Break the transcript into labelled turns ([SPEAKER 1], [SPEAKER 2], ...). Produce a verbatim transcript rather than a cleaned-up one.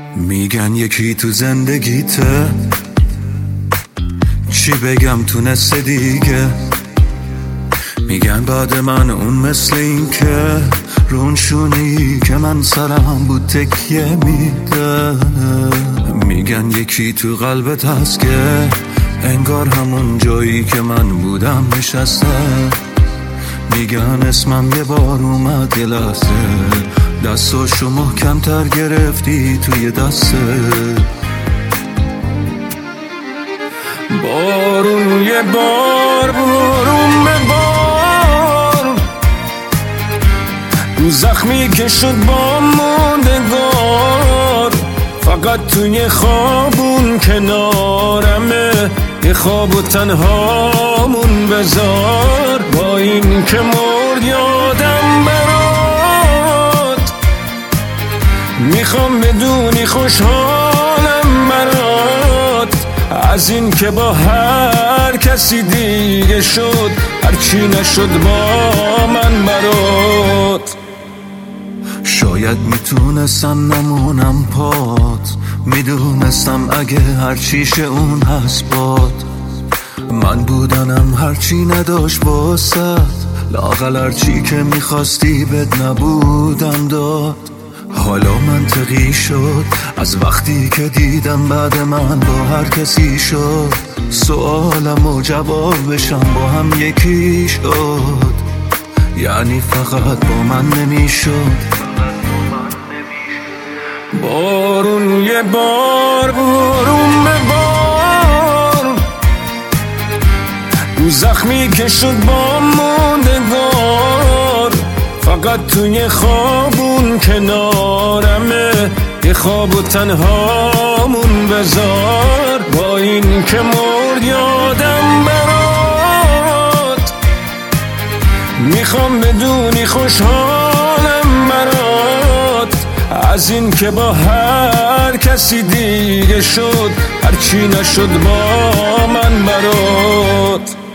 [SPEAKER 1] میگن یکی تو زندگیته، چی بگم تونسته دیگه. میگن بعد من اون مثل این که رون شونی که من سرم بود تکیه میده. میگن یکی تو قلبت هست که انگار همون جایی که من بودم نشسته. میگن اسمم یه بار اومد یه لحظه، دستاشو محکم‌تر گرفتی توی دسته. بارون یه بار بارون به بار، رو زخمی که شد با موندگار. فقط توی خوابون کنارمه، یه خواب و تنهامون بذار. با این که مرد یادم برات، میخوام بدونی خوشحالم برات. از این که با هر کسی دیگه شد، هرچی نشد با من برات. شاید میتونستم نمونم پات، میدونستم اگه هرچیشه اون هست باد. من بودنم هرچی نداشت واسه، لااقل هرچی که میخواستی بد نبودم داد. حالا منطقی شد از وقتی که دیدم بعد من با هر کسی شد. سوالم و جوابشم با هم یکی شد، یعنی فقط با من نمیشد. بارون یه بار بارون به بار، رو زخمی که شد با موندگار. فقط توی خوابون کنارمه، یه خواب و تنهامون بذار. با این که مرد یادم برات، میخوام بدونی خوشحالم برات. از این که با هر کسی دیگه شد، هرچی نشد با من برات.